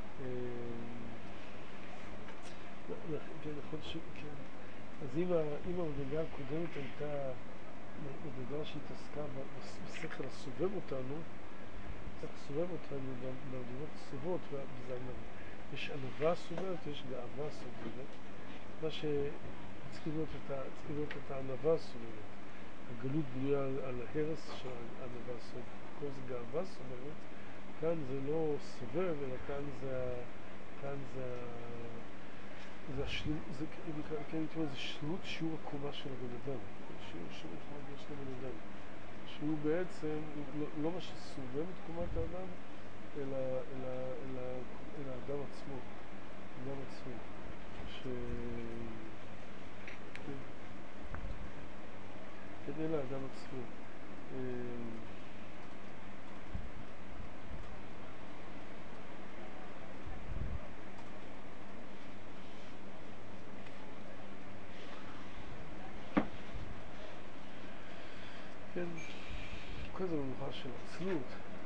Speaker 1: כן, היכולת שלו, כן. אז אם המדרגה הקודמת הייתה מדרגה שהתעסקה בשכל הסובב אותנו, צריך לסובב אותנו במדרגות הסובבות, וזה ענווה. יש ענווה סובבת, יש גאווה סובבת. מה שצריך לראות את הענווה הסובבת. הגלות בנויה על ההרס של הענווה הסובבת. כל זה גאווה סובבת. כאן זה לא סובב, אלא כאן זה, כאן זה, זה השלים, זה, כן, זה שלמות שיעור הקומה של הבן אדם. שיעור שיעור הקומה של הבן אדם. שהוא בעצם לא, לא מה שסובב את קומת האדם, אלא, אלא, אלא, אלא האדם עצמו. האדם עצמו. ש... כן, אלא האדם עצמו. כן, כזה במובן של עצלות.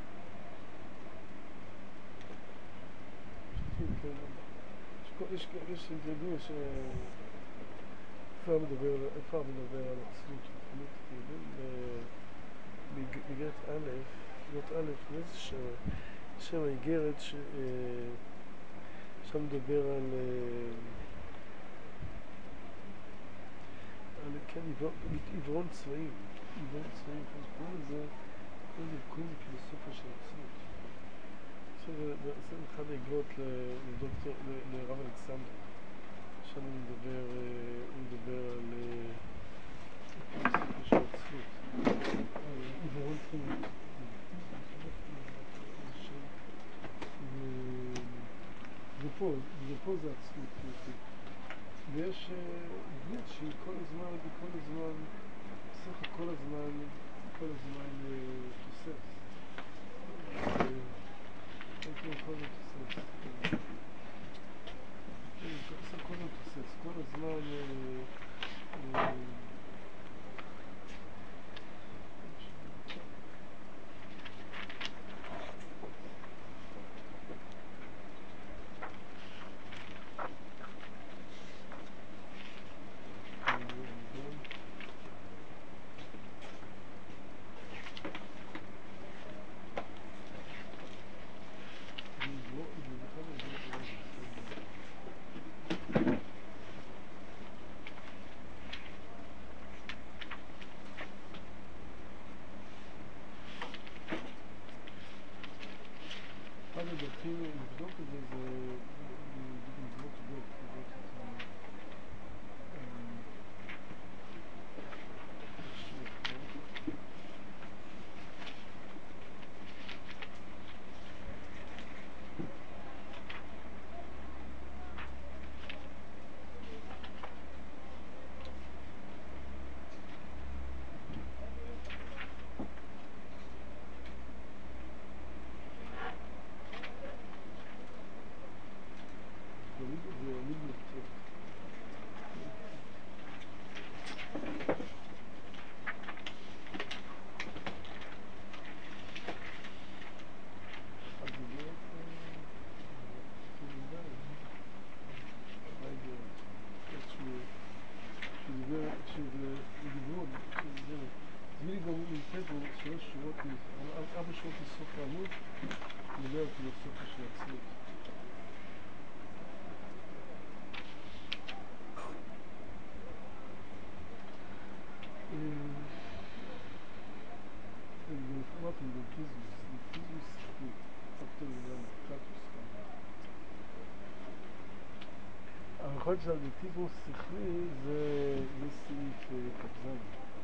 Speaker 1: יש אינטרדיון שאפשר מדבר על עצלות רוחנית, באיגרת א', איגרת א', מאיזה שם, שם האיגרת ששם מדבר על כן, עיוורון צבעים, עיוורון צבעים, קוראים לזה, קוראים לזה פילוסופיה של עצמות. זה אחד האגרות לדוקטור, לרב אלכסנדר. עכשיו הוא מדבר, הוא מדבר על פילוסופיה של עצמות. עיוורון צבעים. ופה, ופה זה עצמות. ויש דמות שהיא כל הזמן, כל הזמן, סך כל הזמן, כל הזמן תוסס. כן, כל הזמן תוסס. סך כל הזמן תוסס. כל הזמן... הדרכים לבדוק את זה זה לבדוק בית, לבדוק שלוש שורות, ארבע שורות לסוף העמוד, מדבר על פילוסופיה של עצמות. אמרתי, דנטיזמוס, דנטיזמוס שכלי, פקטור עניין, קטוס כאן. היכולת של הדנטיזמוס שכלי זה סעיף כבזן.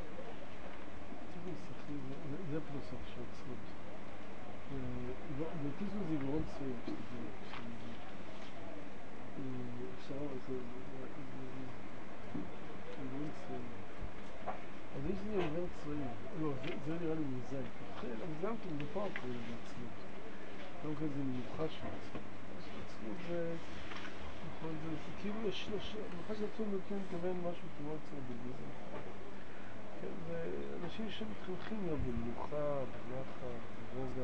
Speaker 1: זה פילוסופיה של עצמות. דנטיזמוס זה עיוורון צבעים, אפשר, זה עיוורון צבעים. אז יש לי עיוורון צבעים, לא, זה נראה לי מזל. אבל גם כן, זה פה קוראים לזה עצמות. גם כן זה מנוחה של עצמות. עצמות זה, נכון, זה כאילו יש שלושה, מנוחה של עצמות זה כאילו מתכוון משהו כמו עצמות בודהיזם. כן, זה אנשים שמתחנכים להיות במנוחה, בנחת, ברוגע.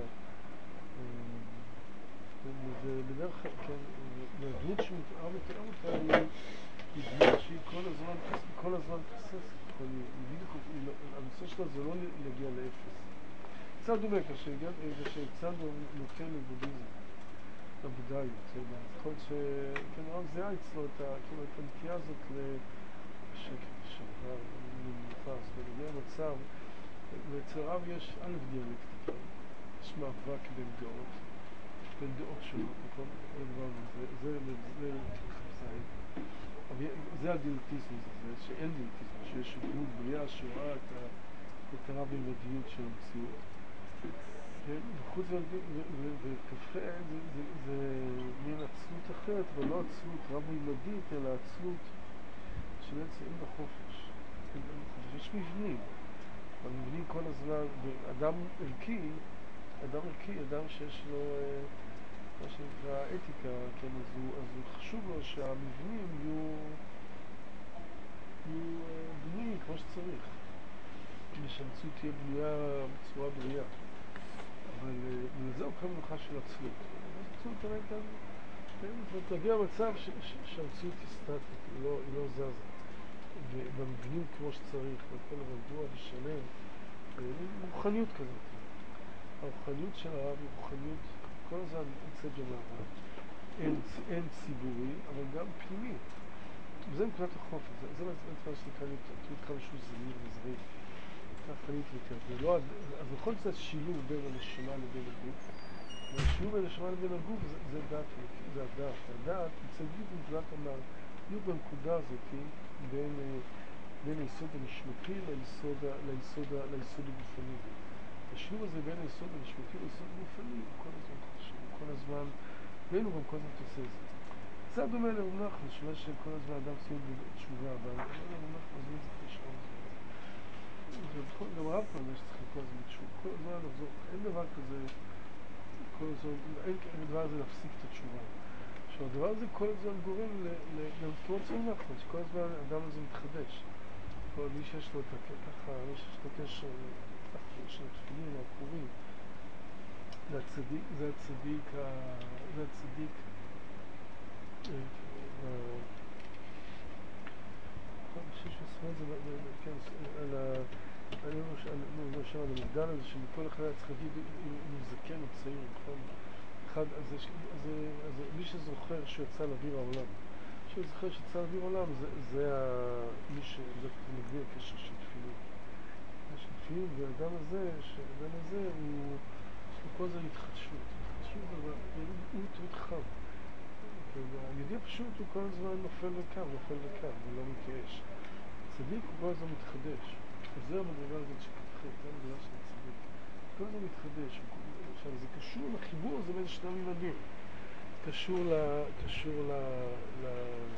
Speaker 1: וזה בדרך כלל, כן, והדמות שמתאר מתאר אותה היא דמות שהיא כל הזמן, כל הזמן תוססת. הנושא שלה זה לא להגיע לאפס. קצת דומה, כשהצענו נותן לבודהיזם, לבודהיות, יכול להיות שכן, הרב זיהה אצלו את הנטייה הזאת לשקט, לשעבר, למנוחה, זאת אומרת, להגיע למצב, ואצל הרב יש א' דיאלקטיקה, יש מאבק בין דעות, בין דעות שונות, נכון? זה דבר, זה חפזיים. זה הדיאלקטיזם הזה, שאין דיאלקטיזם, שיש דמות בריאה שרואה את הרב-ממדיות של המציאות. וחוץ וכפה זה מין עצלות אחרת, אבל לא עצלות רב-ממדית, אלא עצלות שבעצם אין בה חופש. יש מבנים, המבנים כל הזמן, אדם ערכי, אדם ערכי, אדם שיש לו מה שנקרא אתיקה, כן, אז הוא, אז הוא חשוב לו שהמבנים יהיו, יהיו בנויים כמו שצריך, ושהמציאות תהיה בנויה בצורה בריאה. אבל לזה הוא קם מנוחה של עצלות. עצלות תראה כאן, כן, זאת אומרת, להגיע למצב שהמציאות היא סטטית, היא לא, היא לא זזה. ובמבנים כמו שצריך, והכל רגוע ושלם, רוחניות כזאת. הרוחניות של הרב היא רוחניות כל הזמן יוצאת במעבר. אין, אין ציבורי, אבל גם פנימי. וזה נקודת החופש, זה, זה מה שנקרא תמיד כמה שהוא זהיר וזריז, ככה אני מתמקד, זה לא, אז בכל זאת שילוב בין הנשמה לבין הגוף, והשילוב בין הנשמה לבין הגוף זה, זה דעת, זה הדעת, והדעת מצד בדיוק בנקודת המעל, בדיוק בנקודה הזאת בין, בין היסוד הנשמתי ליסוד, ליסוד, ליסוד הגופני. השילוב הזה בין היסוד הנשמתי ליסוד הגופני הוא כל הזמן חשוב, כל הזמן, ואין הוא גם כל הזמן תעשה את זה. זה דומה לרב נחמן, שמה שכל הזמן אדם ציוד בתשובה, אבל רב נחמן זה זה תשעון. גם רב פעם יש צריך כל הזמן בתשובה, כל הזמן לחזור, אין דבר כזה, כל הזמן, אין דבר הזה להפסיק את התשובה. עכשיו הדבר הזה כל הזמן גורם גם כמו אצל נחמן, שכל הזמן האדם הזה מתחדש. כל מי שיש לו את ככה, מי שיש לו קשר, של התפילין או הקורים, זה הצדיק, זה הצדיק, זה הצדיק, אני חושב שעושה את זה, כן, על ה... אני אומר שם על המגדל הזה שמכל אחד היה צריך להגיד אם הוא זקן או צעיר, נכון? אחד, אז מי שזוכר שיוצא לאוויר העולם, מי שזוכר שיוצא לאוויר העולם זה מי שזה מגדיר הקשר של תפילין. של תפילין, והאדם הזה, שהאדם הזה הוא, יש לו כל זה התחדשות, התחדשות, אבל הוא תמיד חם. היהודי הפשוט הוא כל הזמן נופל וקם, נופל וקם, ולא מתייאש. הצדיק הוא כל הזמן מתחדש. וזה המדרגה הזאת שכתחת, זה המדרגה של הצדיק. כל הזמן מתחדש. עכשיו, זה קשור לחיבור הזה בין שני הממדים. קשור ל... קשור ל... ל...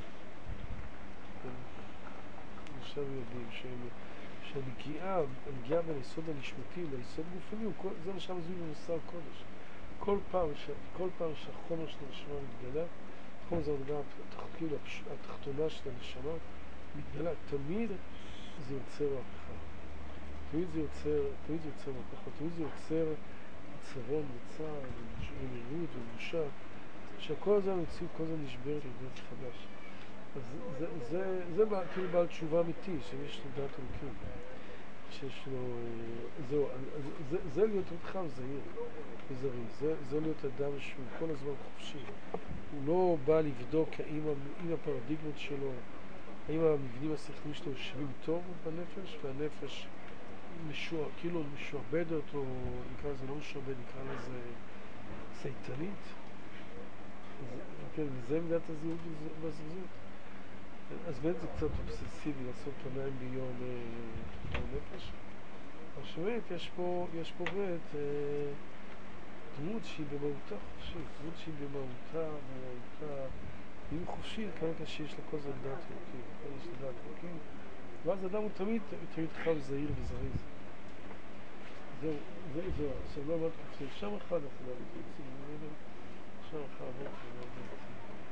Speaker 1: עכשיו יודעים שהם... שהנגיעה, הנגיעה בין היסוד הנשמתי ליסוד גופני, זה מה שם זוי במוסר קודש. כל פעם, ש... כל פעם שהחומר של הנשמה מתגלה, החומר זה המדרגה התחתונה של הנשמה, מתגלה, תמיד זה יוצר מהפכה. תמיד זה יוצר, תמיד זה יוצר מהפכה, תמיד זה יוצר צרון וצער ומרירות ובושה, שהכל הזה המציאות, כל זה נשבר לבית חדש. אז זה, זה, זה, זה כאילו בעל תשובה אמיתי, שיש לו דעת אלוקים, שיש לו, זהו, זה, זה להיות רתחם זהיר וזריז, זה, זה להיות אדם שהוא כל הזמן חופשי. הוא לא בא לבדוק האם, האם הפרדיגמות שלו, האם המבנים השכליים שלו יושבים טוב בנפש, והנפש משוע, כאילו משועבדת, או נקרא לזה לא משועבד, נקרא לזה סייטנית. כן, וזה מידת הזהות והזריזות. אז באמת זה קצת אובססיבי לעשות פעמיים ביום נפש. אבל שבאמת יש פה, יש פה באמת אה, דמות שהיא במהותה חופשית, דמות שהיא במהותה, במהותה, היא חופשית, כרגע שיש לה כל זה דעת אלוקים, כל יש לה דעת אלוקים, ואז האדם הוא תמיד, תמיד חם זהיר וזריז. זהו, זהו, זהו, עכשיו לא מאוד קפסים, שם אחד אנחנו לא מתייצים, שם אחד, לא מתייצים.